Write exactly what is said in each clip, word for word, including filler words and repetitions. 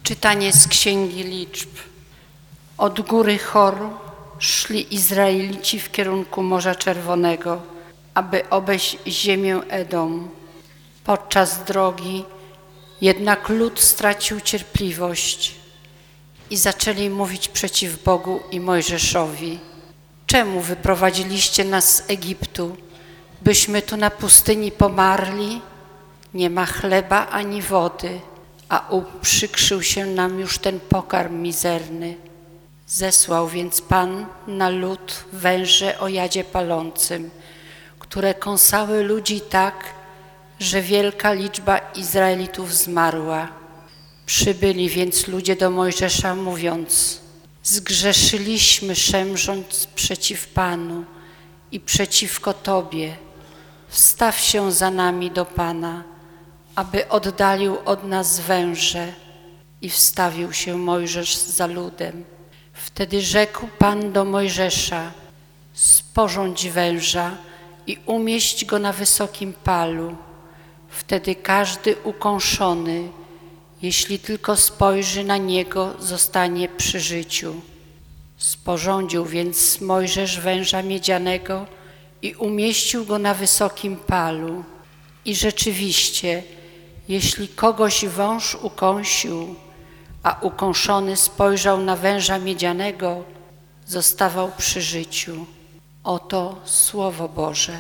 Czytanie z Księgi Liczb. Od góry Hor szli Izraelici w kierunku Morza Czerwonego, aby obejść ziemię Edom. Podczas drogi jednak lud stracił cierpliwość i zaczęli mówić przeciw Bogu i Mojżeszowi. Czemu wyprowadziliście nas z Egiptu, byśmy tu na pustyni pomarli? Nie ma chleba ani wody, a uprzykrzył się nam już ten pokarm mizerny. Zesłał więc Pan na lud węże o jadzie palącym, które kąsały ludzi tak, że wielka liczba Izraelitów zmarła. Przybyli więc ludzie do Mojżesza, mówiąc: zgrzeszyliśmy, szemrząc przeciw Panu i przeciwko Tobie. Wstaw się za nami do Pana, aby oddalił od nas węże. I wstawił się Mojżesz za ludem. Wtedy rzekł Pan do Mojżesza: sporządź węża i umieść go na wysokim palu. Wtedy każdy ukąszony, jeśli tylko spojrzy na niego, zostanie przy życiu. Sporządził więc Mojżesz węża miedzianego i umieścił go na wysokim palu. I rzeczywiście, jeśli kogoś wąż ukąsił, a ukąszony spojrzał na węża miedzianego, zostawał przy życiu. Oto Słowo Boże.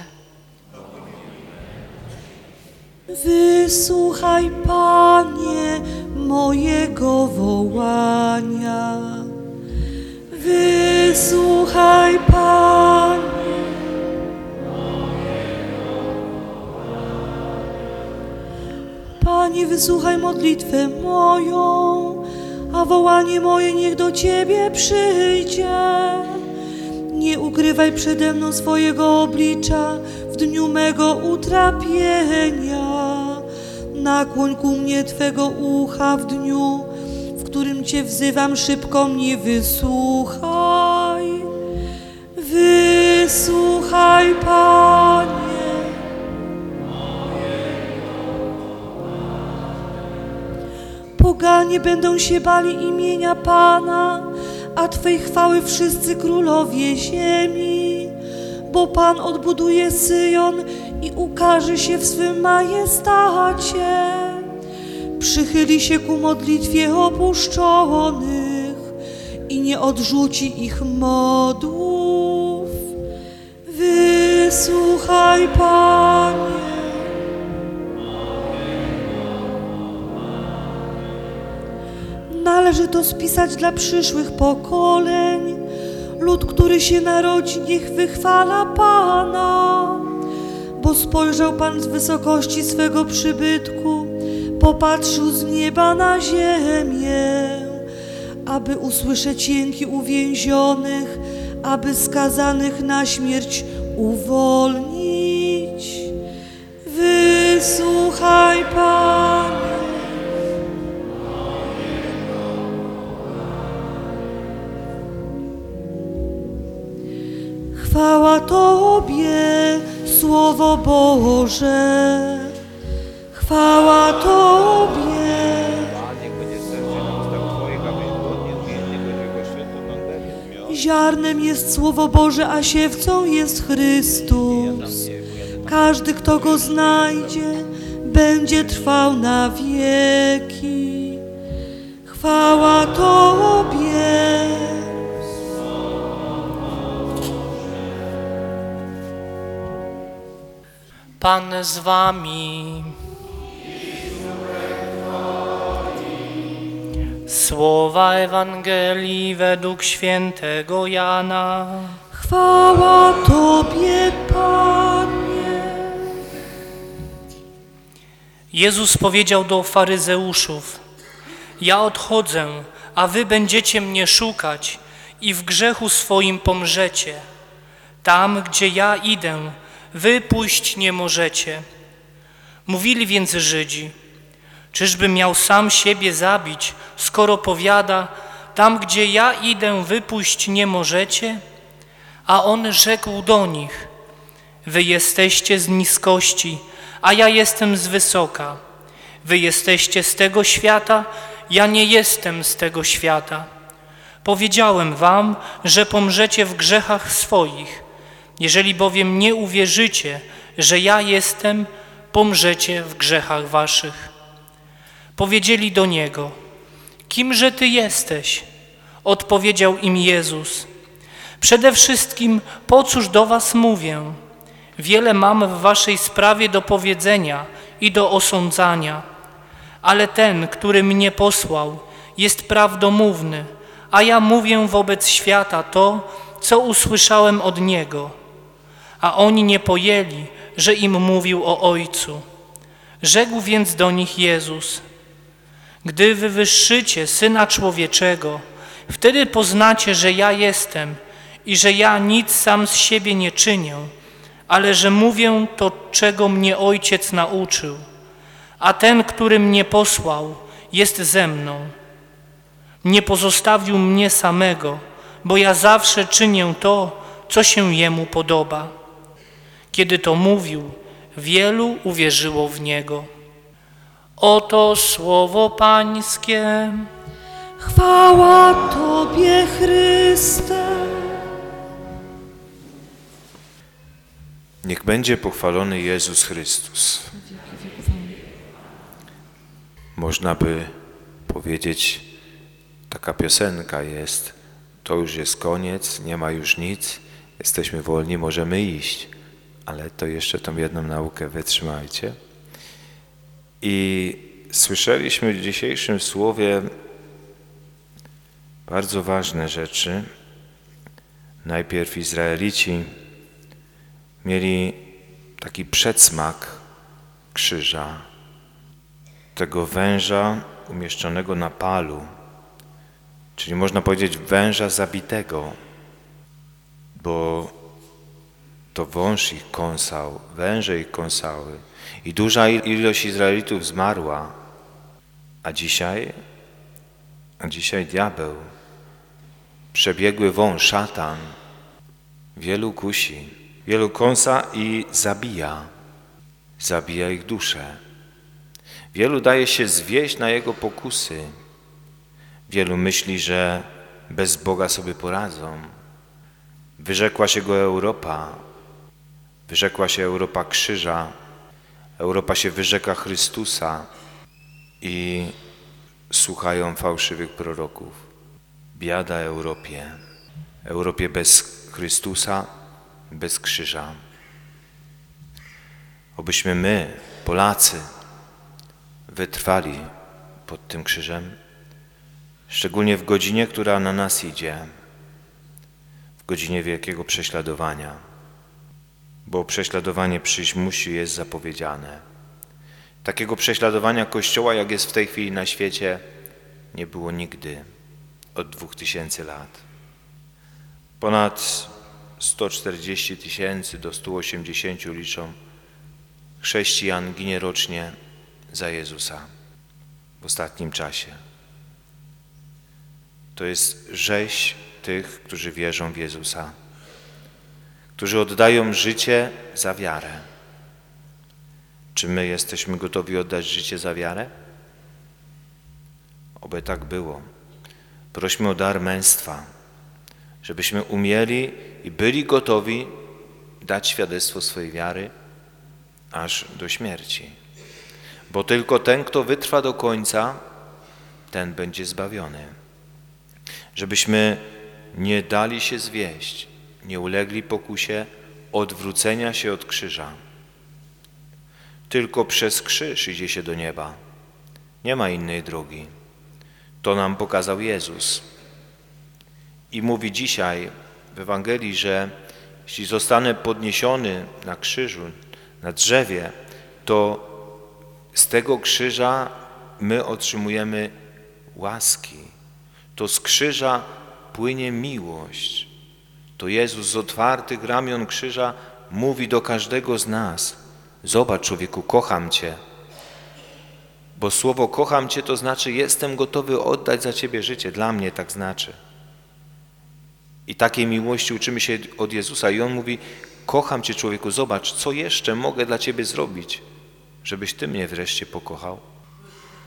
Wysłuchaj, Panie, mojego wołania. Wysłuchaj, Panie. Panie, wysłuchaj modlitwę moją, a wołanie moje niech do Ciebie przyjdzie. Nie ukrywaj przede mną swojego oblicza w dniu mego utrapienia. Nakłoń ku mnie Twego ucha w dniu, w którym Cię wzywam, szybko mnie wysłuchaj. Wysłuchaj, Panie. Poganie będą się bali imienia Pana, a Twej chwały wszyscy królowie ziemi. Bo Pan odbuduje Syjon i ukaże się w swym majestacie. Przychyli się ku modlitwie opuszczonych i nie odrzuci ich modłów. Wysłuchaj, Panie. Należy to spisać dla przyszłych pokoleń. Lud, który się narodzi, niech wychwala Pana. Bo spojrzał Pan z wysokości swego przybytku, popatrzył z nieba na ziemię, aby usłyszeć jęki uwięzionych, aby skazanych na śmierć uwolnić. Wysłuchaj, Panie. Chwała Tobie, Słowo Boże, chwała Tobie. Niech będzie serce na ustach Twoich, abyś głodnie zmiennie Bożego świętu nądem miał. Ziarnem jest Słowo Boże, a siewcą jest Chrystus. Każdy, kto Go znajdzie, będzie trwał na wieki. Chwała Tobie. Pan z wami. Słowa Ewangelii według świętego Jana. Chwała Tobie, Panie. Jezus powiedział do faryzeuszów: ja odchodzę, a wy będziecie mnie szukać i w grzechu swoim pomrzecie. Tam, gdzie ja idę, wy pójść nie możecie. Mówili więc Żydzi: czyżby miał sam siebie zabić, skoro powiada: tam, gdzie ja idę, wy pójść nie możecie? A on rzekł do nich: wy jesteście z niskości, a ja jestem z wysoka. Wy jesteście z tego świata, ja nie jestem z tego świata. Powiedziałem wam, że pomrzecie w grzechach swoich. Jeżeli bowiem nie uwierzycie, że ja jestem, pomrzecie w grzechach waszych. Powiedzieli do Niego: Kimże Ty jesteś? Odpowiedział im Jezus: Przede wszystkim, po cóż do was mówię? Wiele mam w waszej sprawie do powiedzenia i do osądzania, ale ten, który mnie posłał, jest prawdomówny, a ja mówię wobec świata to, co usłyszałem od Niego. A oni nie pojęli, że im mówił o Ojcu. Rzekł więc do nich Jezus: Gdy wywyższycie Syna Człowieczego, wtedy poznacie, że ja jestem i że ja nic sam z siebie nie czynię, ale że mówię to, czego mnie Ojciec nauczył. A ten, który mnie posłał, jest ze mną. Nie pozostawił mnie samego, bo ja zawsze czynię to, co się Jemu podoba. Kiedy to mówił, wielu uwierzyło w Niego. Oto słowo Pańskie. Chwała Tobie, Chryste. Niech będzie pochwalony Jezus Chrystus. Można by powiedzieć, taka piosenka jest: to już jest koniec, nie ma już nic, jesteśmy wolni, możemy iść. Ale to jeszcze tą jedną naukę wytrzymajcie. I słyszeliśmy w dzisiejszym słowie bardzo ważne rzeczy. Najpierw Izraelici mieli taki przedsmak krzyża, tego węża umieszczonego na palu, czyli można powiedzieć węża zabitego, bo to wąż ich kąsał, węże ich kąsały i duża ilość Izraelitów zmarła, a dzisiaj, a dzisiaj diabeł, przebiegły wąż, szatan, wielu kusi, wielu kąsa i zabija, zabija ich duszę. Wielu daje się zwieść na jego pokusy. Wielu myśli, że bez Boga sobie poradzą. Wyrzekła się go Europa. Wyrzekła się Europa krzyża. Europa się wyrzeka Chrystusa i słuchają fałszywych proroków. Biada Europie. Europie bez Chrystusa, bez krzyża. Obyśmy my, Polacy, wytrwali pod tym krzyżem, szczególnie w godzinie, która na nas idzie, w godzinie wielkiego prześladowania, bo prześladowanie przyjść musi, jest zapowiedziane. Takiego prześladowania Kościoła, jak jest w tej chwili na świecie, nie było nigdy od dwóch tysięcy lat. Ponad sto czterdzieści tysięcy do stu osiemdziesięciu liczą chrześcijan ginie rocznie za Jezusa w ostatnim czasie. To jest rzeź tych, którzy wierzą w Jezusa, którzy oddają życie za wiarę. Czy my jesteśmy gotowi oddać życie za wiarę? Oby tak było. Prośmy o dar męstwa, żebyśmy umieli i byli gotowi dać świadectwo swojej wiary aż do śmierci. Bo tylko ten, kto wytrwa do końca, ten będzie zbawiony. Żebyśmy nie dali się zwieść, nie ulegli pokusie odwrócenia się od krzyża. Tylko przez krzyż idzie się do nieba. Nie ma innej drogi. To nam pokazał Jezus. I mówi dzisiaj w Ewangelii, że jeśli zostanę podniesiony na krzyżu, na drzewie, to z tego krzyża my otrzymujemy łaski. To z krzyża płynie miłość. To Jezus z otwartych ramion krzyża mówi do każdego z nas: zobacz, człowieku, kocham Cię. Bo słowo kocham Cię to znaczy jestem gotowy oddać za Ciebie życie. Dla mnie tak znaczy. I takiej miłości uczymy się od Jezusa. I On mówi: kocham Cię, człowieku, zobacz, co jeszcze mogę dla Ciebie zrobić, żebyś Ty mnie wreszcie pokochał.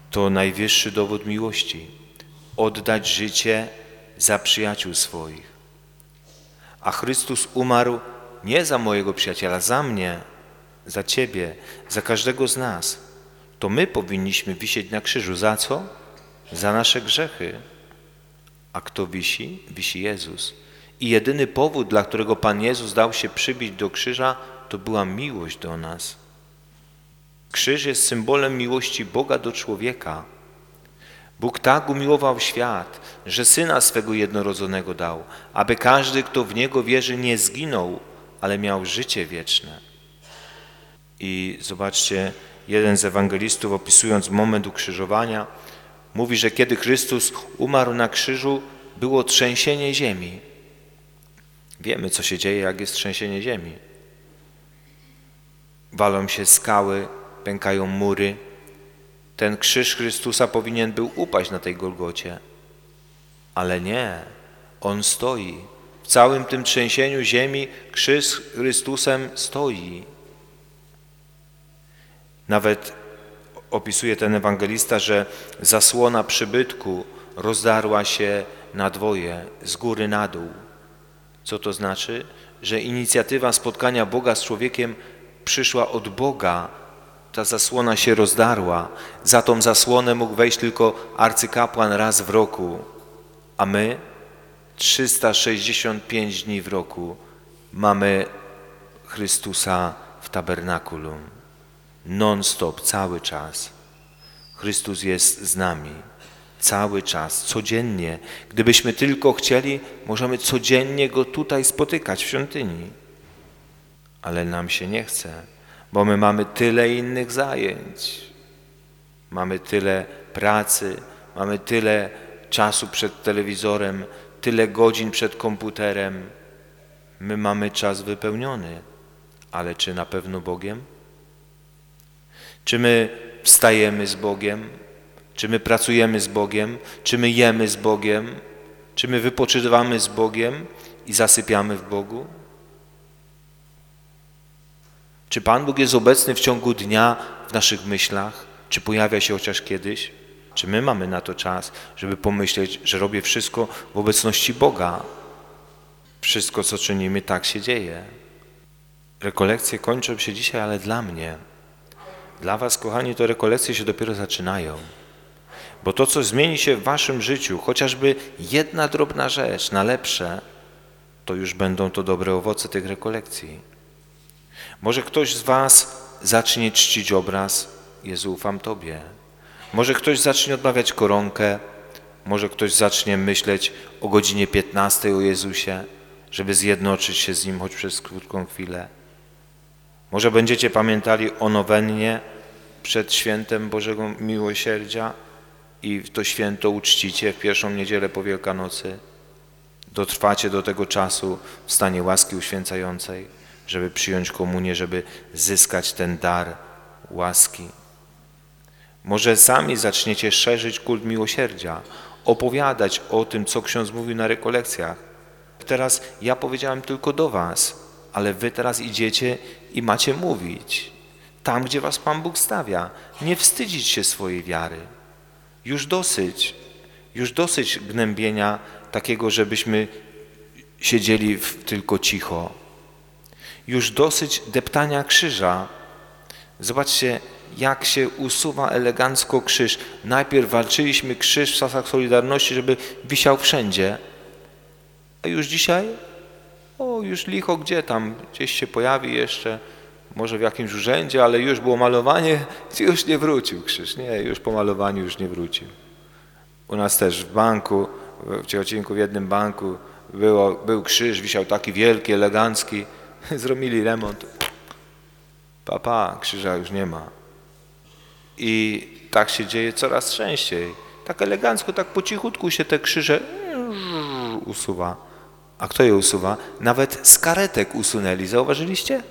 To najwyższy dowód miłości. Oddać życie za przyjaciół swoich. A Chrystus umarł nie za mojego przyjaciela, za mnie, za ciebie, za każdego z nas. To my powinniśmy wisieć na krzyżu. Za co? Za nasze grzechy. A kto wisi? Wisi Jezus. I jedyny powód, dla którego Pan Jezus dał się przybić do krzyża, to była miłość do nas. Krzyż jest symbolem miłości Boga do człowieka. Bóg tak umiłował świat, że Syna swego jednorodzonego dał, aby każdy, kto w Niego wierzy, nie zginął, ale miał życie wieczne. I zobaczcie, jeden z ewangelistów, opisując moment ukrzyżowania, mówi, że kiedy Chrystus umarł na krzyżu, było trzęsienie ziemi. Wiemy, co się dzieje, jak jest trzęsienie ziemi. Walą się skały, pękają mury. Ten krzyż Chrystusa powinien był upaść na tej Golgocie. Ale nie, On stoi. W całym tym trzęsieniu ziemi krzyż z Chrystusem stoi. Nawet opisuje ten ewangelista, że zasłona przybytku rozdarła się na dwoje, z góry na dół. Co to znaczy? Że inicjatywa spotkania Boga z człowiekiem przyszła od Boga. Ta zasłona się rozdarła. Za tą zasłonę mógł wejść tylko arcykapłan raz w roku, a my trzysta sześćdziesiąt pięć dni w roku mamy Chrystusa w tabernakulum. Non-stop, cały czas. Chrystus jest z nami. Cały czas, codziennie. Gdybyśmy tylko chcieli, możemy codziennie Go tutaj spotykać w świątyni. Ale nam się nie chce, bo my mamy tyle innych zajęć. Mamy tyle pracy, mamy tyle czasu przed telewizorem, tyle godzin przed komputerem. My mamy czas wypełniony, ale czy na pewno Bogiem? Czy my wstajemy z Bogiem? Czy my pracujemy z Bogiem? Czy my jemy z Bogiem? Czy my wypoczywamy z Bogiem i zasypiamy w Bogu? Czy Pan Bóg jest obecny w ciągu dnia w naszych myślach? Czy pojawia się chociaż kiedyś? Czy my mamy na to czas, żeby pomyśleć, że robię wszystko w obecności Boga? Wszystko, co czynimy, tak się dzieje. Rekolekcje kończą się dzisiaj, ale dla mnie. Dla was, kochani, to rekolekcje się dopiero zaczynają. Bo to, co zmieni się w waszym życiu, chociażby jedna drobna rzecz na lepsze, to już będą to dobre owoce tych rekolekcji. Może ktoś z was zacznie czcić obraz, Jezu, ufam Tobie. Może ktoś zacznie odmawiać koronkę, może ktoś zacznie myśleć o godzinie piętnastej o Jezusie, żeby zjednoczyć się z Nim choć przez krótką chwilę. Może będziecie pamiętali o nowennie przed świętem Bożego Miłosierdzia i to święto uczcicie w pierwszą niedzielę po Wielkanocy. Dotrwacie do tego czasu w stanie łaski uświęcającej, żeby przyjąć komunię, żeby zyskać ten dar łaski. Może sami zaczniecie szerzyć kult miłosierdzia, opowiadać o tym, co ksiądz mówił na rekolekcjach. Teraz ja powiedziałem tylko do was, ale wy teraz idziecie i macie mówić. Tam, gdzie was Pan Bóg stawia. Nie wstydzić się swojej wiary. Już dosyć, już dosyć gnębienia takiego, żebyśmy siedzieli w, tylko cicho. Już dosyć deptania krzyża. Zobaczcie, jak się usuwa elegancko krzyż. Najpierw walczyliśmy krzyż w czasach Solidarności, żeby wisiał wszędzie. A już dzisiaj? O, już licho gdzie tam? Gdzieś się pojawi jeszcze, może w jakimś urzędzie, ale już było malowanie, już nie wrócił krzyż. Nie, już po malowaniu już nie wrócił. U nas też w banku, w Ciechocinku w jednym banku było, był krzyż, wisiał taki wielki, elegancki. Zrobili remont. Papa, krzyża już nie ma. I tak się dzieje coraz częściej. Tak elegancko, tak po cichutku się te krzyże usuwa. A kto je usuwa? Nawet z karetek usunęli. Zauważyliście?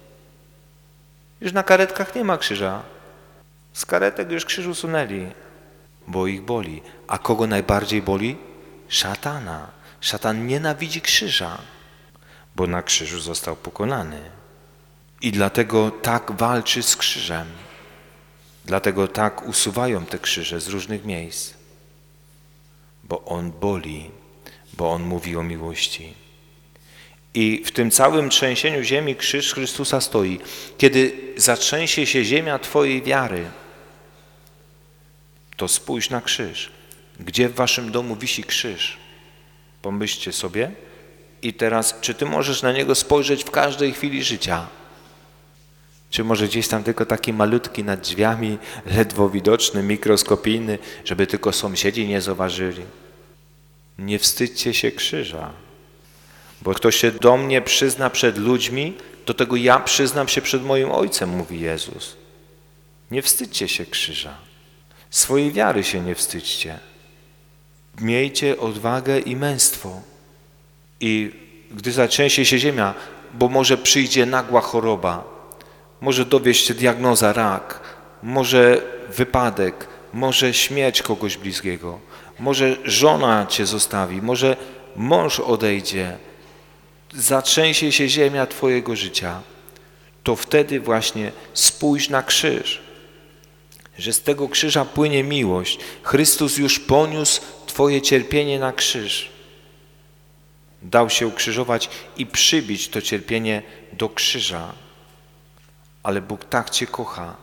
Już na karetkach nie ma krzyża. Z karetek już krzyż usunęli, bo ich boli. A kogo najbardziej boli? Szatana. Szatan nienawidzi krzyża, bo na krzyżu został pokonany. I dlatego tak walczy z krzyżem. Dlatego tak usuwają te krzyże z różnych miejsc, bo On boli, bo On mówi o miłości. I w tym całym trzęsieniu ziemi krzyż Chrystusa stoi. Kiedy zatrzęsie się ziemia Twojej wiary, to spójrz na krzyż. Gdzie w waszym domu wisi krzyż? Pomyślcie sobie i teraz, czy ty możesz na niego spojrzeć w każdej chwili życia? Czy może gdzieś tam tylko taki malutki nad drzwiami, ledwo widoczny, mikroskopijny, żeby tylko sąsiedzi nie zauważyli? Nie wstydźcie się krzyża, bo kto się do mnie przyzna przed ludźmi, do tego ja przyznam się przed moim Ojcem, mówi Jezus. Nie wstydźcie się krzyża. Swojej wiary się nie wstydźcie. Miejcie odwagę i męstwo. I gdy zatrzęsie się ziemia, bo może przyjdzie nagła choroba, może dowieść się diagnoza rak, może wypadek, może śmierć kogoś bliskiego, może żona cię zostawi, może mąż odejdzie, zatrzęsie się ziemia twojego życia, to wtedy właśnie spójrz na krzyż, że z tego krzyża płynie miłość. Chrystus już poniósł twoje cierpienie na krzyż. Dał się ukrzyżować i przybić to cierpienie do krzyża. Ale Bóg tak cię kocha.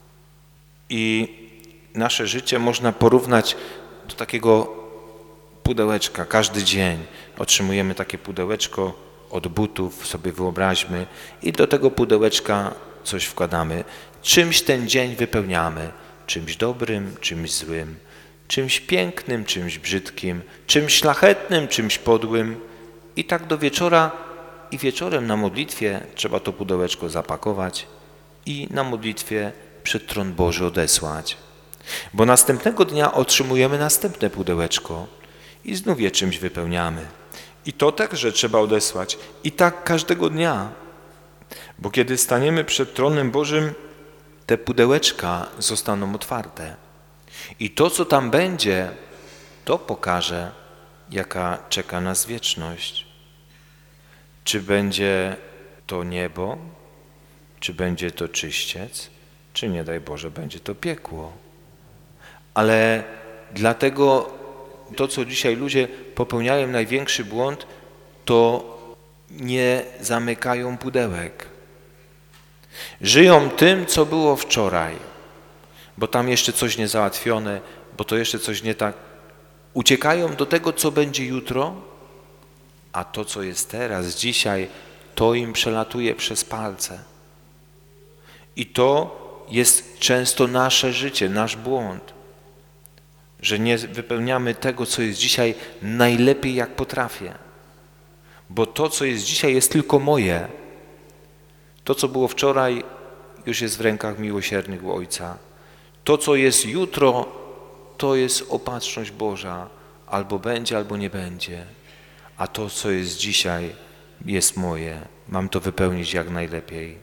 I nasze życie można porównać do takiego pudełeczka. Każdy dzień otrzymujemy takie pudełeczko od butów, sobie wyobraźmy, i do tego pudełeczka coś wkładamy. Czymś ten dzień wypełniamy. Czymś dobrym, czymś złym, czymś pięknym, czymś brzydkim, czymś szlachetnym, czymś podłym. I tak do wieczora i wieczorem na modlitwie trzeba to pudełeczko zapakować i na modlitwie przed tron Boży odesłać. Bo następnego dnia otrzymujemy następne pudełeczko i znów je czymś wypełniamy. I to także trzeba odesłać. I tak każdego dnia. Bo kiedy staniemy przed tronem Bożym, te pudełeczka zostaną otwarte. I to, co tam będzie, to pokaże, jaka czeka nas wieczność. Czy będzie to niebo, czy będzie to czyściec, czy nie daj Boże, będzie to piekło. Ale dlatego to, co dzisiaj ludzie popełniają największy błąd, to nie zamykają pudełek. Żyją tym, co było wczoraj, bo tam jeszcze coś niezałatwione, bo to jeszcze coś nie tak. Uciekają do tego, co będzie jutro, a to, co jest teraz, dzisiaj, to im przelatuje przez palce. I to jest często nasze życie, nasz błąd, że nie wypełniamy tego, co jest dzisiaj, najlepiej jak potrafię. Bo to, co jest dzisiaj, jest tylko moje. To, co było wczoraj, już jest w rękach miłosiernych Ojca. To, co jest jutro, to jest opatrzność Boża. Albo będzie, albo nie będzie. A to, co jest dzisiaj, jest moje. Mam to wypełnić jak najlepiej.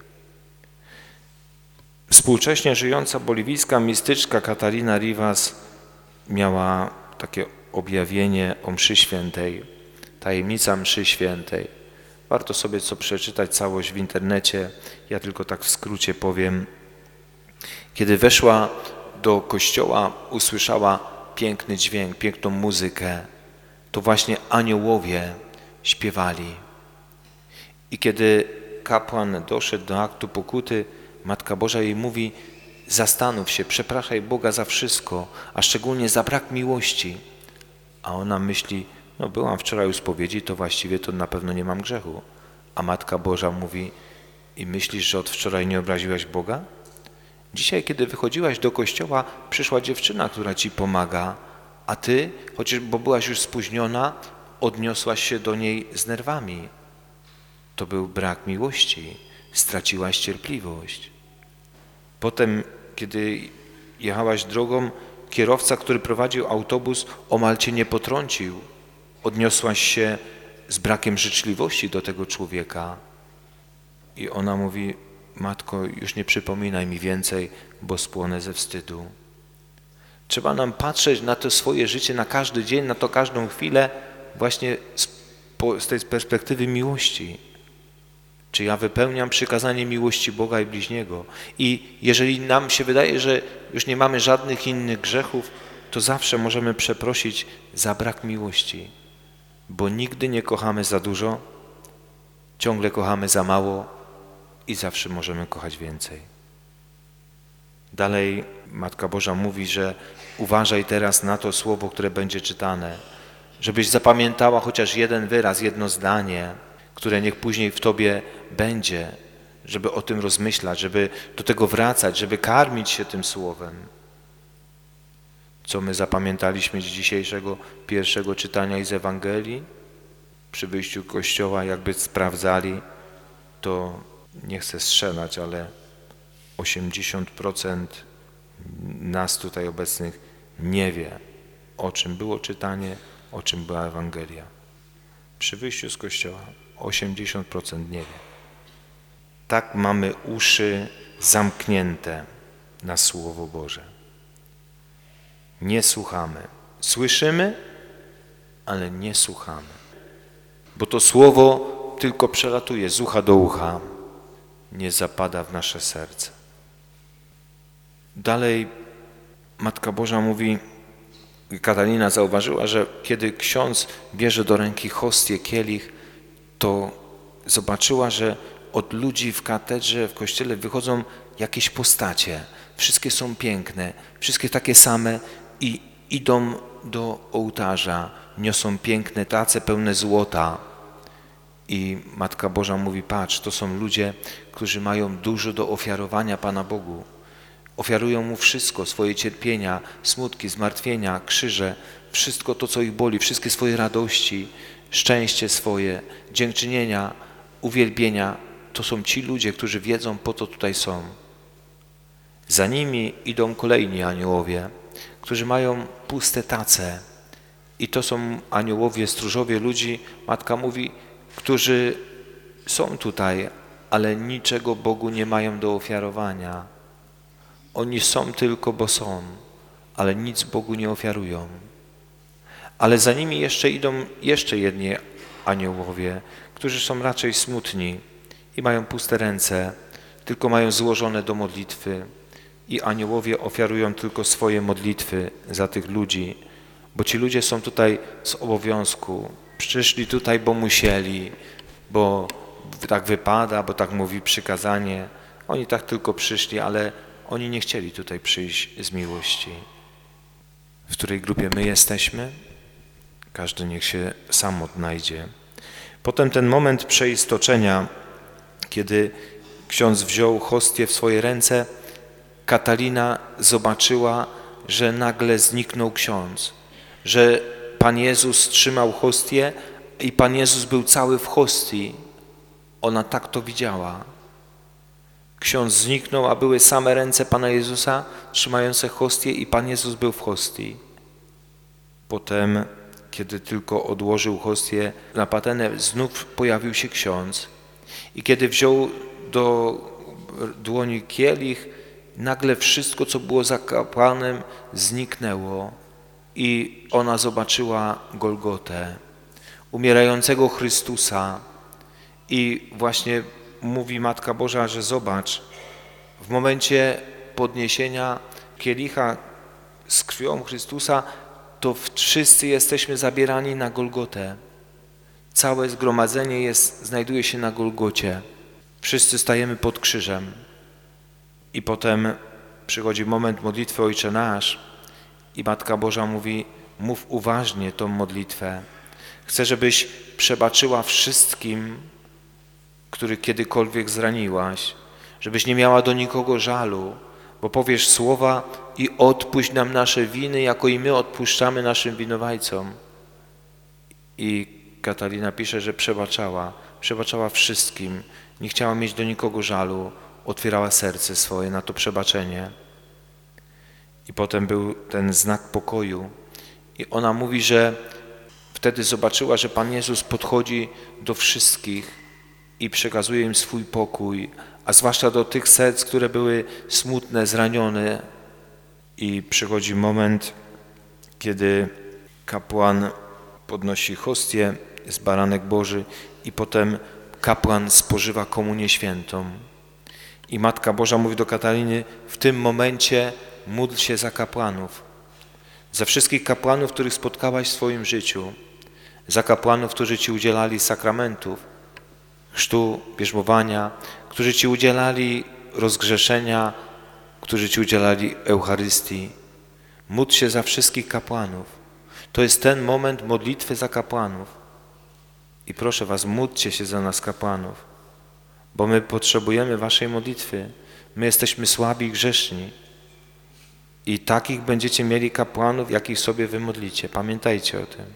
Współcześnie żyjąca boliwijska mistyczka Katarina Rivas miała takie objawienie o mszy świętej, tajemnica mszy świętej. Warto sobie co przeczytać całość w internecie, ja tylko tak w skrócie powiem. Kiedy weszła do kościoła, usłyszała piękny dźwięk, piękną muzykę. To właśnie aniołowie śpiewali. I kiedy kapłan doszedł do aktu pokuty, Matka Boża jej mówi: zastanów się, przepraszaj Boga za wszystko, a szczególnie za brak miłości. A ona myśli: no byłam wczoraj u spowiedzi, to właściwie to na pewno nie mam grzechu. A Matka Boża mówi: i myślisz, że od wczoraj nie obraziłaś Boga? Dzisiaj, kiedy wychodziłaś do kościoła, przyszła dziewczyna, która ci pomaga, a ty, chociaż bo byłaś już spóźniona, odniosłaś się do niej z nerwami. To był brak miłości, straciłaś cierpliwość. Potem, kiedy jechałaś drogą, kierowca, który prowadził autobus, omal cię nie potrącił. Odniosłaś się z brakiem życzliwości do tego człowieka. I ona mówi: matko, już nie przypominaj mi więcej, bo spłonę ze wstydu. Trzeba nam patrzeć na to swoje życie, na każdy dzień, na to każdą chwilę właśnie z, po, z tej perspektywy miłości. Czy ja wypełniam przykazanie miłości Boga i bliźniego? I jeżeli nam się wydaje, że już nie mamy żadnych innych grzechów, to zawsze możemy przeprosić za brak miłości, bo nigdy nie kochamy za dużo, ciągle kochamy za mało i zawsze możemy kochać więcej. Dalej Matka Boża mówi, że uważaj teraz na to słowo, które będzie czytane, żebyś zapamiętała chociaż jeden wyraz, jedno zdanie, które niech później w tobie będzie, żeby o tym rozmyślać, żeby do tego wracać, żeby karmić się tym słowem. Co my zapamiętaliśmy z dzisiejszego pierwszego czytania i z Ewangelii? Przy wyjściu kościoła jakby sprawdzali, to nie chcę strzelać, ale osiemdziesiąt procent nas tutaj obecnych nie wie, o czym było czytanie, o czym była Ewangelia. Przy wyjściu z kościoła osiemdziesiąt procent nie wie. Tak mamy uszy zamknięte na Słowo Boże. Nie słuchamy. Słyszymy, ale nie słuchamy. Bo to Słowo tylko przelatuje z ucha do ucha, nie zapada w nasze serce. Dalej Matka Boża mówi, Katarina zauważyła, że kiedy ksiądz bierze do ręki hostię, kielich, to zobaczyła, że od ludzi w katedrze, w kościele wychodzą jakieś postacie. Wszystkie są piękne, wszystkie takie same i idą do ołtarza, niosą piękne tace pełne złota. I Matka Boża mówi, patrz, to są ludzie, którzy mają dużo do ofiarowania Pana Bogu. Ofiarują Mu wszystko, swoje cierpienia, smutki, zmartwienia, krzyże, wszystko to, co ich boli, wszystkie swoje radości, szczęście swoje, dziękczynienia, uwielbienia. To są ci ludzie, którzy wiedzą, po co tutaj są. Za nimi idą kolejni aniołowie, którzy mają puste tace. I to są aniołowie, stróżowie ludzi, Matka mówi, którzy są tutaj, ale niczego Bogu nie mają do ofiarowania. Oni są tylko, bo są, ale nic Bogu nie ofiarują. Ale za nimi jeszcze idą jeszcze jedni aniołowie, którzy są raczej smutni i mają puste ręce, tylko mają złożone do modlitwy. I aniołowie ofiarują tylko swoje modlitwy za tych ludzi, bo ci ludzie są tutaj z obowiązku. Przyszli tutaj, bo musieli, bo tak wypada, bo tak mówi przykazanie. Oni tak tylko przyszli, ale oni nie chcieli tutaj przyjść z miłości. W której grupie my jesteśmy? Każdy niech się sam odnajdzie. Potem ten moment przeistoczenia, kiedy ksiądz wziął hostię w swoje ręce, Katarina zobaczyła, że nagle zniknął ksiądz, że Pan Jezus trzymał hostię i Pan Jezus był cały w hostii. Ona tak to widziała. Ksiądz zniknął, a były same ręce Pana Jezusa trzymające hostię i Pan Jezus był w hostii. Potem, kiedy tylko odłożył hostię na patenę, znów pojawił się ksiądz i kiedy wziął do dłoni kielich, nagle wszystko, co było za kapłanem, zniknęło i ona zobaczyła Golgotę, umierającego Chrystusa. I właśnie mówi Matka Boża, że zobacz, w momencie podniesienia kielicha z krwią Chrystusa, to wszyscy jesteśmy zabierani na Golgotę. Całe zgromadzenie jest, znajduje się na Golgocie. Wszyscy stajemy pod krzyżem. I potem przychodzi moment modlitwy Ojcze Nasz i Matka Boża mówi, mów uważnie tą modlitwę. Chcę, żebyś przebaczyła wszystkim, których kiedykolwiek zraniłaś, żebyś nie miała do nikogo żalu, bo powiesz słowa i odpuść nam nasze winy, jako i my odpuszczamy naszym winowajcom. I Katarina pisze, że przebaczała, przebaczała wszystkim, nie chciała mieć do nikogo żalu, otwierała serce swoje na to przebaczenie. I potem był ten znak pokoju. I ona mówi, że wtedy zobaczyła, że Pan Jezus podchodzi do wszystkich i przekazuje im swój pokój, a zwłaszcza do tych serc, które były smutne, zranione. I przychodzi moment, kiedy kapłan podnosi hostię, jest baranek Boży i potem kapłan spożywa komunię świętą. I Matka Boża mówi do Katarzyny, w tym momencie módl się za kapłanów, za wszystkich kapłanów, których spotkałaś w swoim życiu, za kapłanów, którzy Ci udzielali sakramentów, chrztu, bierzmowania, którzy Ci udzielali rozgrzeszenia, którzy Ci udzielali Eucharystii. Módl się za wszystkich kapłanów. To jest ten moment modlitwy za kapłanów. I proszę Was, módlcie się za nas kapłanów, bo my potrzebujemy Waszej modlitwy. My jesteśmy słabi i grzeszni. I takich będziecie mieli kapłanów, jakich sobie wy modlicie. Pamiętajcie o tym.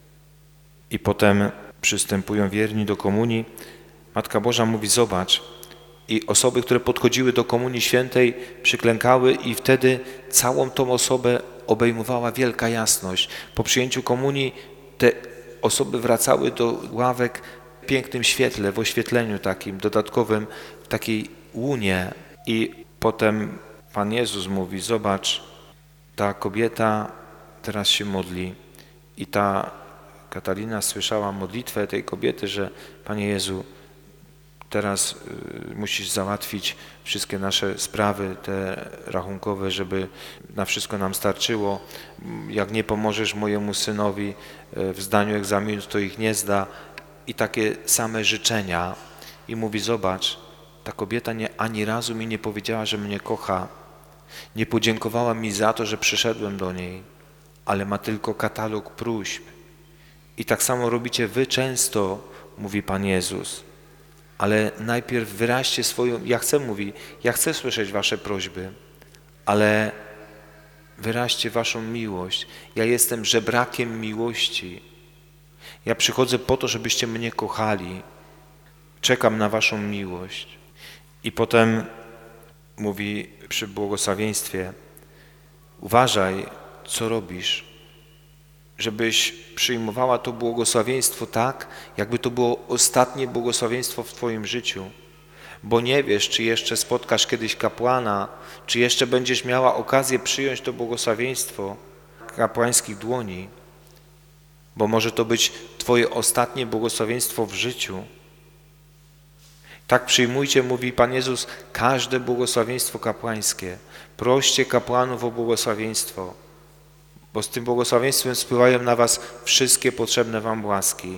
I potem przystępują wierni do komunii. Matka Boża mówi, zobacz. I osoby, które podchodziły do komunii świętej, przyklękały i wtedy całą tą osobę obejmowała wielka jasność. Po przyjęciu komunii te osoby wracały do ławek w pięknym świetle, w oświetleniu takim dodatkowym, w takiej łunie. I potem Pan Jezus mówi, zobacz, ta kobieta teraz się modli. I ta Katarzyna słyszała modlitwę tej kobiety, że Panie Jezu, teraz y, musisz załatwić wszystkie nasze sprawy, te rachunkowe, żeby na wszystko nam starczyło. Jak nie pomożesz mojemu synowi y, w zdaniu egzaminów, to ich nie zda. I takie same życzenia. I mówi, zobacz, ta kobieta nie, ani razu mi nie powiedziała, że mnie kocha. Nie podziękowała mi za to, że przyszedłem do niej, ale ma tylko katalog próśb. I tak samo robicie wy często, mówi Pan Jezus. Ale najpierw wyraźcie swoją, ja chcę, mówi, ja chcę słyszeć wasze prośby, ale wyraźcie waszą miłość. Ja jestem żebrakiem miłości. Ja przychodzę po to, żebyście mnie kochali. Czekam na waszą miłość. I potem mówi przy błogosławieństwie, uważaj, co robisz, żebyś przyjmowała to błogosławieństwo tak, jakby to było ostatnie błogosławieństwo w twoim życiu, bo nie wiesz, czy jeszcze spotkasz kiedyś kapłana, czy jeszcze będziesz miała okazję przyjąć to błogosławieństwo kapłańskich dłoni, bo może to być twoje ostatnie błogosławieństwo w życiu. Tak przyjmujcie, mówi Pan Jezus, każde błogosławieństwo kapłańskie. Proście kapłanów o błogosławieństwo, bo z tym błogosławieństwem spływają na was wszystkie potrzebne wam łaski.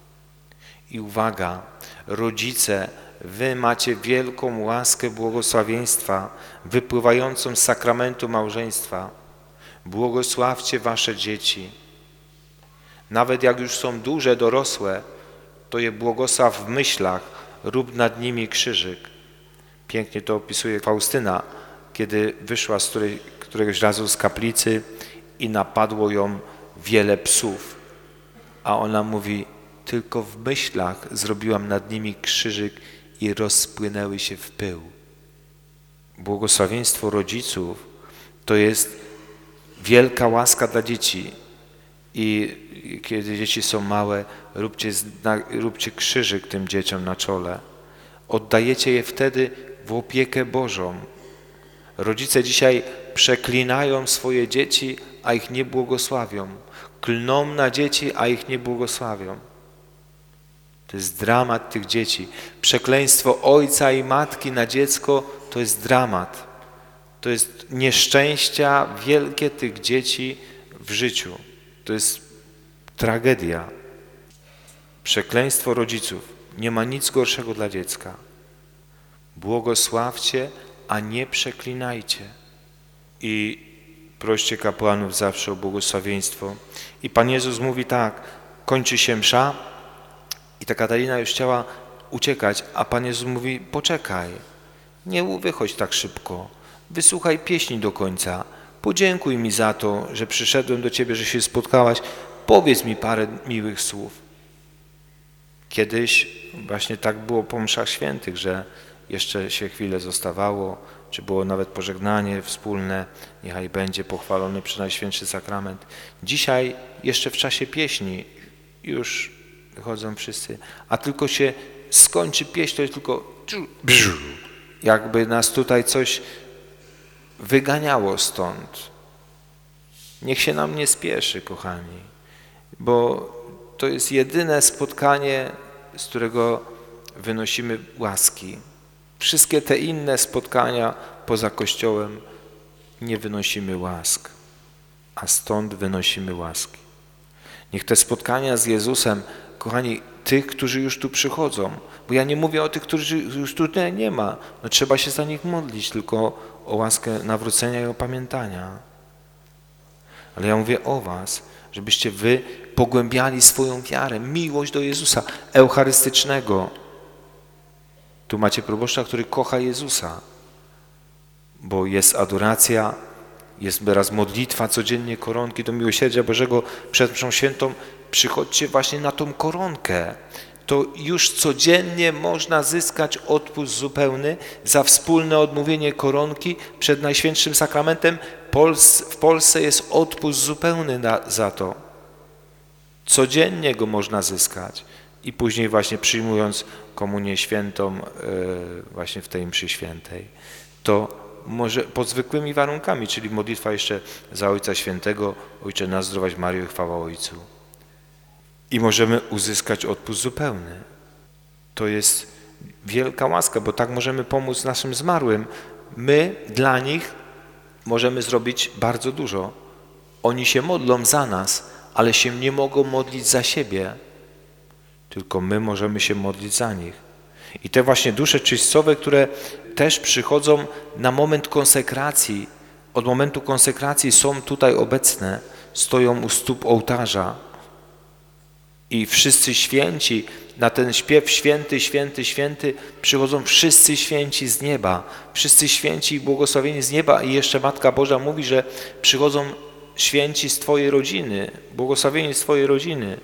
I uwaga, rodzice, wy macie wielką łaskę błogosławieństwa wypływającą z sakramentu małżeństwa. Błogosławcie wasze dzieci. Nawet jak już są duże, dorosłe, to je błogosław w myślach, rób nad nimi krzyżyk. Pięknie to opisuje Faustyna, kiedy wyszła z której, któregoś razu z kaplicy i napadło ją wiele psów. A ona mówi, tylko w myślach zrobiłam nad nimi krzyżyk i rozpłynęły się w pył. Błogosławieństwo rodziców to jest wielka łaska dla dzieci. I kiedy dzieci są małe, róbcie, róbcie krzyżyk tym dzieciom na czole. Oddajecie je wtedy w opiekę Bożą. Rodzice dzisiaj przeklinają swoje dzieci, a ich nie błogosławią. Klną na dzieci, a ich nie błogosławią. To jest dramat tych dzieci. Przekleństwo ojca i matki na dziecko to jest dramat. To jest nieszczęścia wielkie tych dzieci w życiu. To jest tragedia. Przekleństwo rodziców. Nie ma nic gorszego dla dziecka. Błogosławcie, a nie przeklinajcie. I proście kapłanów zawsze o błogosławieństwo. I Pan Jezus mówi tak, kończy się msza i ta Katarzyna już chciała uciekać, a Pan Jezus mówi, poczekaj, nie wychodź tak szybko, wysłuchaj pieśni do końca, podziękuj mi za to, że przyszedłem do Ciebie, że się spotkałaś, powiedz mi parę miłych słów. Kiedyś właśnie tak było po mszach świętych, że jeszcze się chwilę zostawało, czy było nawet pożegnanie wspólne, niechaj będzie pochwalony Przenajświętszy Sakrament. Dzisiaj jeszcze w czasie pieśni już wychodzą wszyscy, a tylko się skończy pieśń, to jest tylko jakby nas tutaj coś wyganiało stąd. Niech się nam nie spieszy, kochani, bo to jest jedyne spotkanie, z którego wynosimy łaski. Wszystkie te inne spotkania poza Kościołem nie wynosimy łask, a stąd wynosimy łaski. Niech te spotkania z Jezusem, kochani, tych, którzy już tu przychodzą, bo ja nie mówię o tych, którzy już tutaj nie ma, no trzeba się za nich modlić, tylko o łaskę nawrócenia i opamiętania. Ale ja mówię o was, żebyście wy pogłębiali swoją wiarę, miłość do Jezusa eucharystycznego. Tu macie proboszcza, który kocha Jezusa, bo jest adoracja, jest teraz modlitwa, codziennie koronki do miłosierdzia Bożego przed mszą świętą. Przychodźcie właśnie na tą koronkę. To już codziennie można zyskać odpust zupełny za wspólne odmówienie koronki przed Najświętszym Sakramentem. W Polsce jest odpust zupełny na, za to. Codziennie go można zyskać i później właśnie przyjmując komunię świętą właśnie w tej mszy świętej, to może pod zwykłymi warunkami, czyli modlitwa jeszcze za Ojca Świętego, Ojcze nasz, zdrowaś Maryjo, chwała Ojcu. I możemy uzyskać odpust zupełny. To jest wielka łaska, bo tak możemy pomóc naszym zmarłym. My dla nich możemy zrobić bardzo dużo. Oni się modlą za nas, ale się nie mogą modlić za siebie. Tylko my możemy się modlić za nich. I te właśnie dusze czyśćcowe, które też przychodzą na moment konsekracji, od momentu konsekracji są tutaj obecne, stoją u stóp ołtarza. I wszyscy święci, na ten śpiew święty, święty, święty przychodzą wszyscy święci z nieba, wszyscy święci i błogosławieni z nieba i jeszcze Matka Boża mówi, że przychodzą święci z Twojej rodziny, błogosławieni z Twojej rodziny.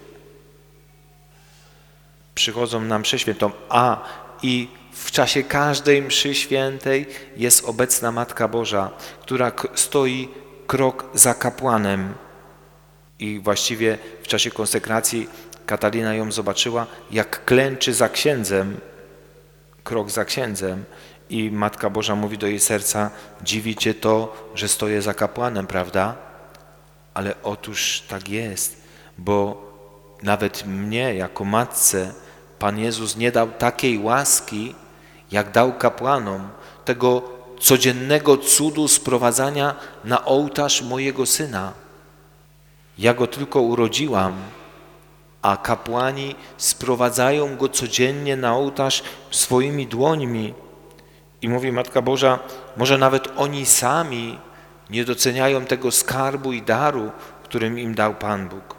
Przychodzą na mszę świętą, a i w czasie każdej mszy świętej jest obecna Matka Boża, która stoi krok za kapłanem. I właściwie w czasie konsekracji Katarina ją zobaczyła, jak klęczy za księdzem, krok za księdzem. I Matka Boża mówi do jej serca, dziwi cię to, że stoję za kapłanem, prawda? Ale otóż tak jest, bo nawet mnie jako matce Pan Jezus nie dał takiej łaski, jak dał kapłanom, tego codziennego cudu sprowadzania na ołtarz mojego Syna. Ja go tylko urodziłam, a kapłani sprowadzają go codziennie na ołtarz swoimi dłońmi. I mówi Matka Boża, może nawet oni sami nie doceniają tego skarbu i daru, którym im dał Pan Bóg.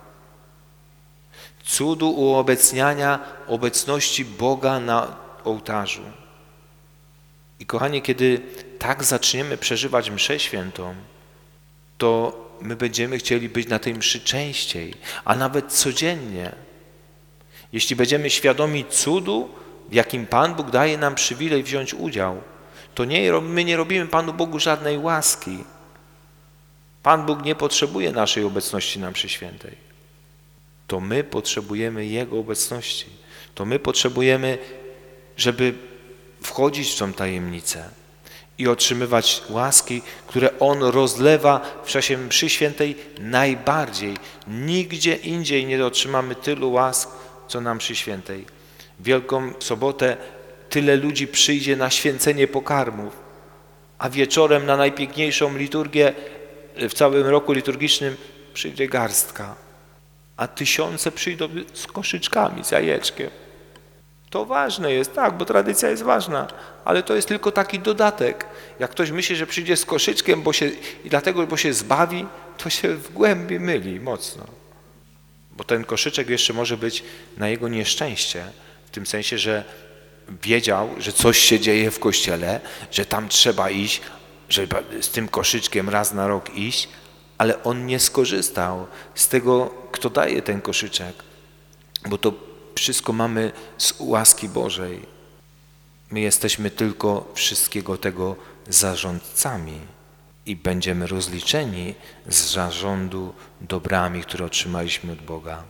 Cudu uobecniania obecności Boga na ołtarzu. I kochani, kiedy tak zaczniemy przeżywać mszę świętą, to my będziemy chcieli być na tej mszy częściej, a nawet codziennie. Jeśli będziemy świadomi cudu, w jakim Pan Bóg daje nam przywilej wziąć udział, to nie, my nie robimy Panu Bogu żadnej łaski. Pan Bóg nie potrzebuje naszej obecności na mszy świętej. To my potrzebujemy Jego obecności. To my potrzebujemy, żeby wchodzić w tą tajemnicę i otrzymywać łaski, które On rozlewa w czasie mszy świętej najbardziej. Nigdzie indziej nie otrzymamy tylu łask, co na mszy świętej. W Wielką Sobotę tyle ludzi przyjdzie na święcenie pokarmów, a wieczorem na najpiękniejszą liturgię w całym roku liturgicznym przyjdzie garstka, a tysiące przyjdą z koszyczkami, z jajeczkiem. To ważne jest, tak, bo tradycja jest ważna, ale to jest tylko taki dodatek. Jak ktoś myśli, że przyjdzie z koszyczkiem bo się, i dlatego, bo się zbawi, to się w głębi myli mocno. Bo ten koszyczek jeszcze może być na jego nieszczęście, w tym sensie, że wiedział, że coś się dzieje w kościele, że tam trzeba iść, żeby z tym koszyczkiem raz na rok iść, ale on nie skorzystał z tego, kto daje ten koszyczek, bo to wszystko mamy z łaski Bożej. My jesteśmy tylko wszystkiego tego zarządcami i będziemy rozliczeni z zarządu dobrami, które otrzymaliśmy od Boga.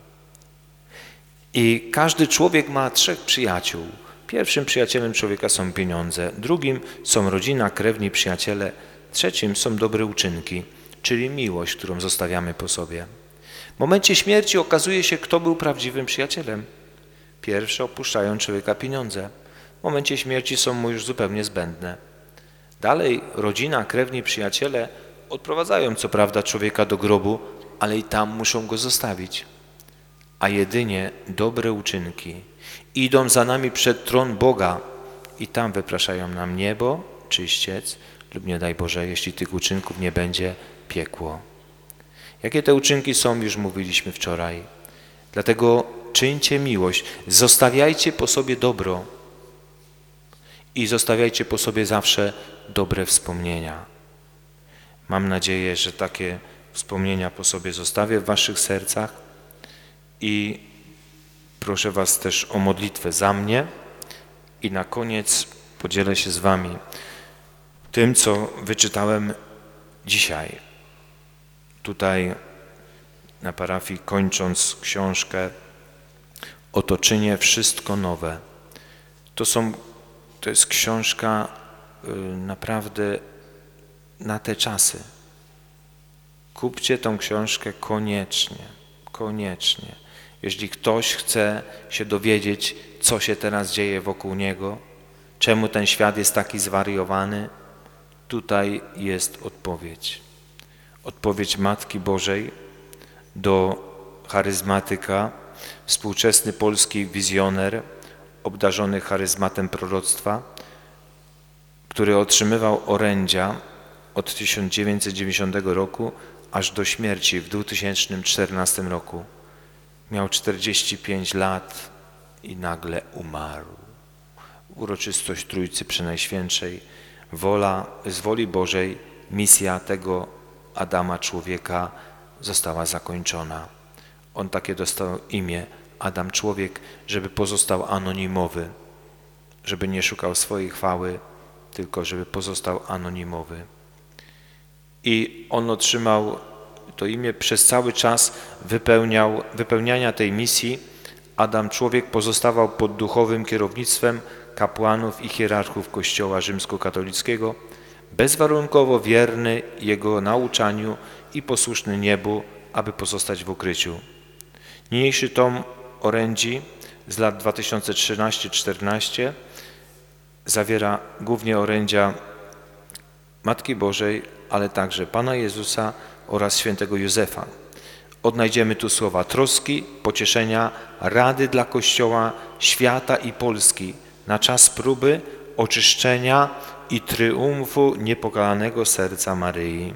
I każdy człowiek ma trzech przyjaciół. Pierwszym przyjacielem człowieka są pieniądze, drugim są rodzina, krewni, przyjaciele, trzecim są dobre uczynki, czyli miłość, którą zostawiamy po sobie. W momencie śmierci okazuje się, kto był prawdziwym przyjacielem. Pierwsze opuszczają człowieka pieniądze. W momencie śmierci są mu już zupełnie zbędne. Dalej rodzina, krewni, przyjaciele odprowadzają co prawda człowieka do grobu, ale i tam muszą go zostawić. A jedynie dobre uczynki idą za nami przed tron Boga i tam wypraszają nam niebo, czyściec lub nie daj Boże, jeśli tych uczynków nie będzie, piekło. Jakie te uczynki są, już mówiliśmy wczoraj. Dlatego czyńcie miłość, zostawiajcie po sobie dobro i zostawiajcie po sobie zawsze dobre wspomnienia. Mam nadzieję, że takie wspomnienia po sobie zostawię w waszych sercach i proszę was też o modlitwę za mnie i na koniec podzielę się z wami tym, co wyczytałem dzisiaj. Tutaj na parafii, kończąc książkę Oto czynię wszystko nowe. To są, to jest książka y, naprawdę na te czasy. Kupcie tą książkę koniecznie, koniecznie. Jeśli ktoś chce się dowiedzieć, co się teraz dzieje wokół niego, czemu ten świat jest taki zwariowany, tutaj jest odpowiedź. Odpowiedź Matki Bożej do charyzmatyka, współczesny polski wizjoner, obdarzony charyzmatem proroctwa, który otrzymywał orędzia od tysiąc dziewięćset dziewięćdziesiątego roku aż do śmierci w dwa tysiące czternastym roku. Miał czterdzieści pięć lat i nagle umarł. Uroczystość Trójcy Przenajświętszej, wola, z woli Bożej misja tego Adama człowieka została zakończona. On takie dostał imię, Adam człowiek, żeby pozostał anonimowy, żeby nie szukał swojej chwały, tylko żeby pozostał anonimowy. I on otrzymał to imię przez cały czas wypełniał, wypełniania tej misji. Adam człowiek pozostawał pod duchowym kierownictwem kapłanów i hierarchów Kościoła rzymskokatolickiego, bezwarunkowo wierny jego nauczaniu i posłuszny niebu, aby pozostać w ukryciu. Niniejszy tom orędzi z lat dwa tysiące trzynaście do czternaście zawiera głównie orędzia Matki Bożej, ale także Pana Jezusa oraz świętego Józefa. Odnajdziemy tu słowa troski, pocieszenia, rady dla Kościoła, świata i Polski na czas próby, oczyszczenia i triumfu niepokalanego serca Maryi.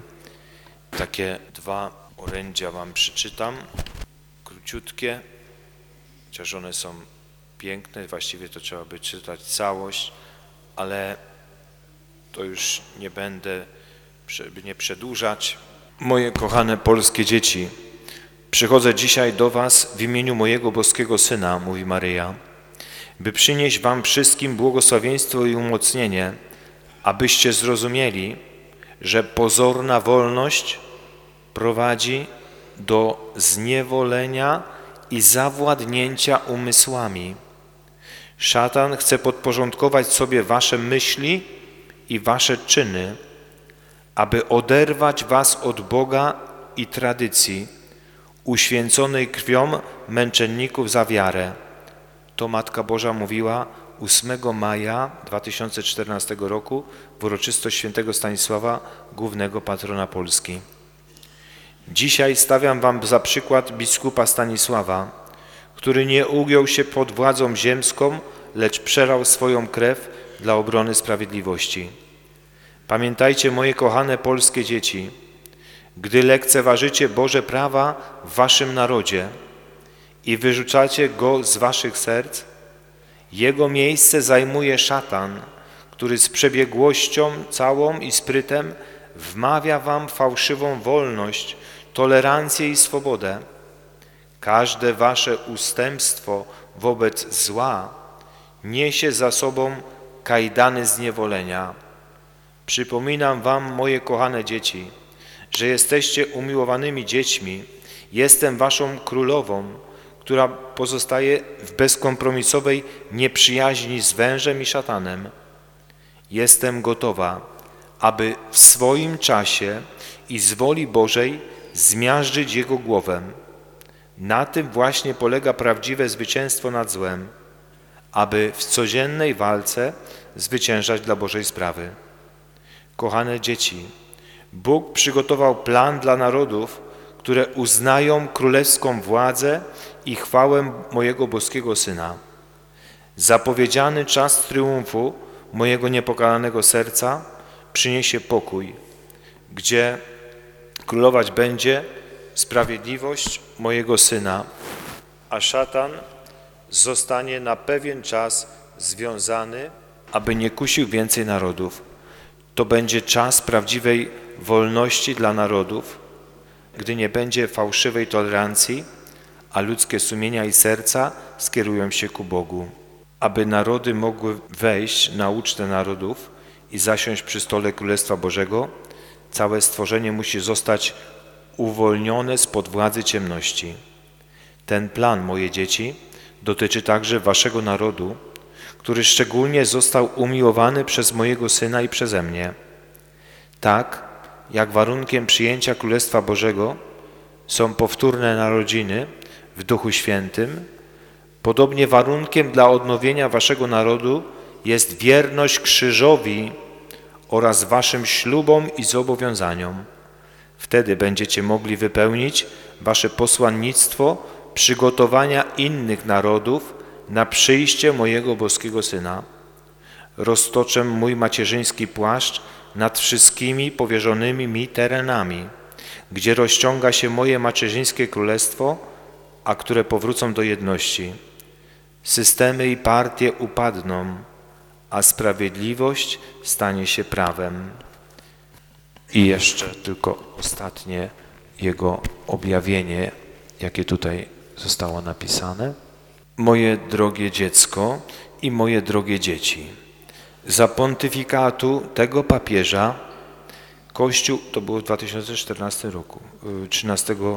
Takie dwa orędzia wam przeczytam, króciutkie, chociaż one są piękne, właściwie to trzeba by czytać całość, ale to już nie będę, żeby nie przedłużać. Moje kochane polskie dzieci, przychodzę dzisiaj do was w imieniu mojego boskiego Syna, mówi Maryja, by przynieść wam wszystkim błogosławieństwo i umocnienie, abyście zrozumieli, że pozorna wolność prowadzi do zniewolenia i zawładnięcia umysłami. Szatan chce podporządkować sobie wasze myśli i wasze czyny, aby oderwać was od Boga i tradycji, uświęconej krwią męczenników za wiarę. To Matka Boża mówiła ósmego maja dwa tysiące czternastego roku w uroczystość świętego Stanisława, głównego patrona Polski. Dzisiaj stawiam wam za przykład biskupa Stanisława, który nie ugiął się pod władzą ziemską, lecz przelał swoją krew dla obrony sprawiedliwości. Pamiętajcie, moje kochane polskie dzieci, gdy lekceważycie Boże prawa w waszym narodzie i wyrzucacie go z waszych serc, jego miejsce zajmuje szatan, który z przebiegłością całą i sprytem wmawia wam fałszywą wolność, tolerancję i swobodę. Każde wasze ustępstwo wobec zła niesie za sobą kajdany zniewolenia. Przypominam wam, moje kochane dzieci, że jesteście umiłowanymi dziećmi. Jestem waszą królową, która pozostaje w bezkompromisowej nieprzyjaźni z wężem i szatanem. Jestem gotowa, aby w swoim czasie i z woli Bożej zmiażdżyć jego głowę. Na tym właśnie polega prawdziwe zwycięstwo nad złem, aby w codziennej walce zwyciężać dla Bożej sprawy. Kochane dzieci, Bóg przygotował plan dla narodów, które uznają królewską władzę i chwałę mojego boskiego Syna. Zapowiedziany czas triumfu mojego niepokalanego serca przyniesie pokój, gdzie królować będzie sprawiedliwość mojego Syna, a szatan zostanie na pewien czas związany, aby nie kusił więcej narodów. To będzie czas prawdziwej wolności dla narodów, gdy nie będzie fałszywej tolerancji, a ludzkie sumienia i serca skierują się ku Bogu. Aby narody mogły wejść na ucztę narodów i zasiąść przy stole Królestwa Bożego, całe stworzenie musi zostać uwolnione spod władzy ciemności. Ten plan, moje dzieci, dotyczy także waszego narodu, który szczególnie został umiłowany przez mojego Syna i przeze mnie. Tak, jak warunkiem przyjęcia Królestwa Bożego są powtórne narodziny w Duchu Świętym, podobnie warunkiem dla odnowienia waszego narodu jest wierność krzyżowi oraz waszym ślubom i zobowiązaniom. Wtedy będziecie mogli wypełnić wasze posłannictwo przygotowania innych narodów na przyjście mojego boskiego Syna. Roztoczę mój macierzyński płaszcz nad wszystkimi powierzonymi mi terenami, gdzie rozciąga się moje macierzyńskie królestwo, a które powrócą do jedności. Systemy i partie upadną, a sprawiedliwość stanie się prawem. I jeszcze tylko ostatnie jego objawienie, jakie tutaj zostało napisane. Moje drogie dziecko i moje drogie dzieci, za pontyfikatu tego papieża Kościół, to było w dwa tysiące czternastym roku, trzynastego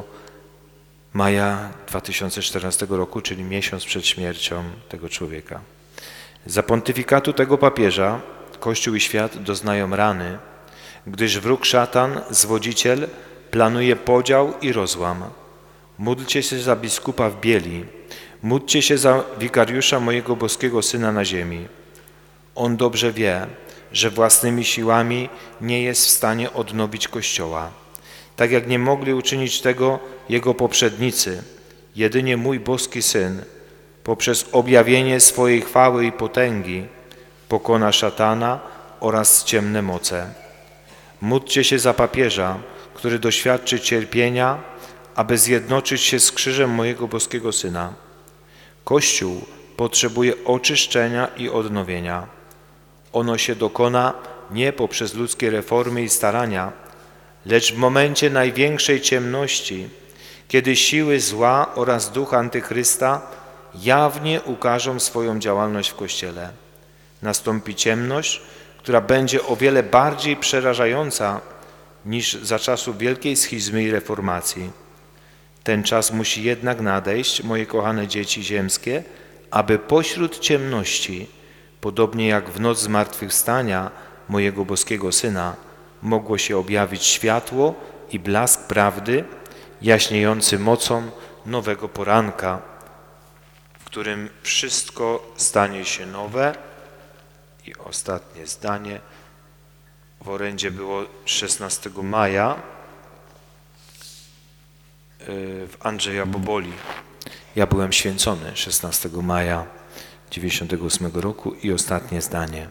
maja dwa tysiące czternastego roku, czyli miesiąc przed śmiercią tego człowieka. Za pontyfikatu tego papieża Kościół i świat doznają rany, gdyż wróg szatan, zwodziciel, planuje podział i rozłam. Módlcie się za biskupa w bieli, módlcie się za wikariusza mojego boskiego Syna na ziemi. On dobrze wie, że własnymi siłami nie jest w stanie odnowić Kościoła. Tak jak nie mogli uczynić tego jego poprzednicy, jedynie mój boski Syn, poprzez objawienie swojej chwały i potęgi, pokona szatana oraz ciemne moce. Módlcie się za papieża, który doświadczy cierpienia, aby zjednoczyć się z krzyżem mojego boskiego Syna. Kościół potrzebuje oczyszczenia i odnowienia. Ono się dokona nie poprzez ludzkie reformy i starania, lecz w momencie największej ciemności, kiedy siły zła oraz duch Antychrysta jawnie ukażą swoją działalność w Kościele. Nastąpi ciemność, która będzie o wiele bardziej przerażająca niż za czasów wielkiej schizmy i reformacji. Ten czas musi jednak nadejść, moje kochane dzieci ziemskie, aby pośród ciemności, podobnie jak w noc zmartwychwstania mojego boskiego Syna, mogło się objawić światło i blask prawdy, jaśniejący mocą nowego poranka, w którym wszystko stanie się nowe. I ostatnie zdanie. W orędzie było szesnastego maja w Andrzeja Boboli. Ja byłem święcony szesnastego maja dziewięćdziesiątego ósmego roku i ostatnie zdanie.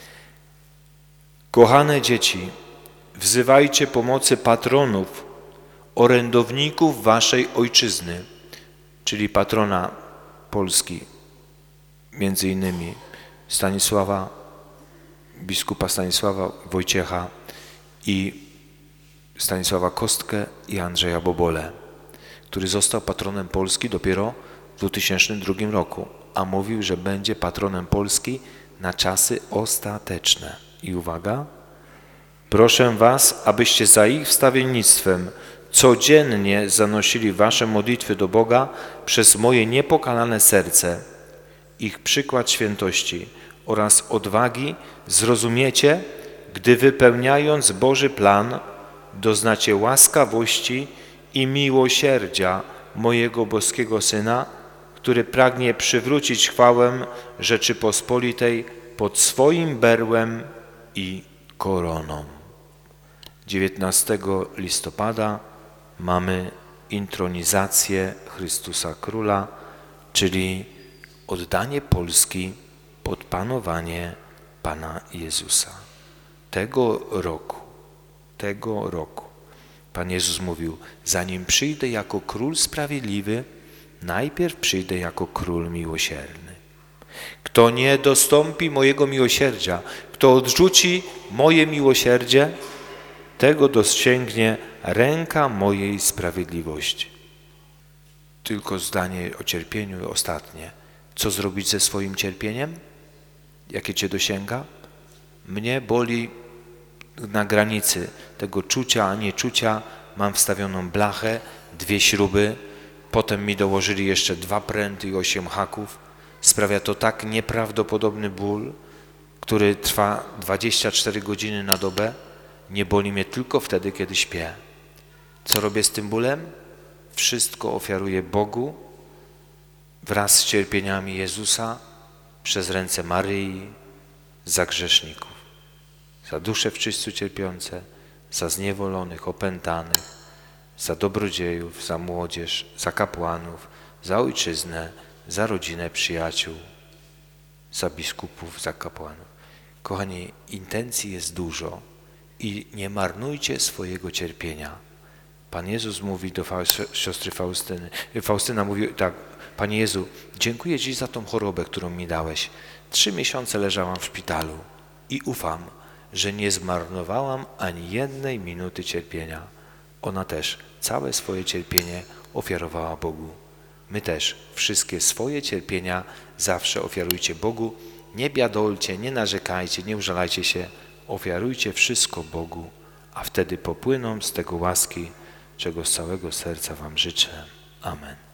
Kochane dzieci, wzywajcie pomocy patronów, orędowników waszej ojczyzny, czyli patrona Polski, między innymi Stanisława, biskupa Stanisława Wojciecha i Stanisława Kostkę i Andrzeja Bobole, który został patronem Polski dopiero w dwa tysiące drugim roku, a mówił, że będzie patronem Polski na czasy ostateczne. I uwaga, proszę was, abyście za ich wstawiennictwem codziennie zanosili wasze modlitwy do Boga przez moje niepokalane serce. Ich przykład świętości oraz odwagi zrozumiecie, gdy wypełniając Boży plan doznacie łaskawości i miłosierdzia mojego boskiego Syna, który pragnie przywrócić chwałę Rzeczypospolitej pod swoim berłem i koroną. dziewiętnastego listopada mamy intronizację Chrystusa Króla, czyli oddanie Polski pod panowanie Pana Jezusa. Tego roku, tego roku Pan Jezus mówił, zanim przyjdę jako Król Sprawiedliwy, najpierw przyjdę jako Król Miłosierny. Kto nie dostąpi mojego miłosierdzia, kto odrzuci moje miłosierdzie, tego dosięgnie ręka mojej sprawiedliwości. Tylko zdanie o cierpieniu ostatnie. Co zrobić ze swoim cierpieniem? Jakie cię dosięga? Mnie boli na granicy tego czucia, a nieczucia. Mam wstawioną blachę, dwie śruby, potem mi dołożyli jeszcze dwa pręty i osiem haków. Sprawia to tak nieprawdopodobny ból, który trwa dwadzieścia cztery godziny na dobę. Nie boli mnie tylko wtedy, kiedy śpię. Co robię z tym bólem? Wszystko ofiaruję Bogu wraz z cierpieniami Jezusa przez ręce Maryi za grzeszników, za dusze w czyśćcu cierpiące, za zniewolonych, opętanych, za dobrodziejów, za młodzież, za kapłanów, za ojczyznę, za rodzinę, przyjaciół, za biskupów, za kapłanów. Kochani, intencji jest dużo i nie marnujcie swojego cierpienia. Pan Jezus mówi do siostry Faustyny, Faustyna mówi tak, Panie Jezu, dziękuję Ci za tą chorobę, którą mi dałeś. Trzy miesiące leżałam w szpitalu i ufam, że nie zmarnowałam ani jednej minuty cierpienia. Ona też całe swoje cierpienie ofiarowała Bogu. My też wszystkie swoje cierpienia zawsze ofiarujcie Bogu. Nie biadolcie, nie narzekajcie, nie użalajcie się. Ofiarujcie wszystko Bogu, a wtedy popłyną z tego łaski, czego z całego serca wam życzę. Amen.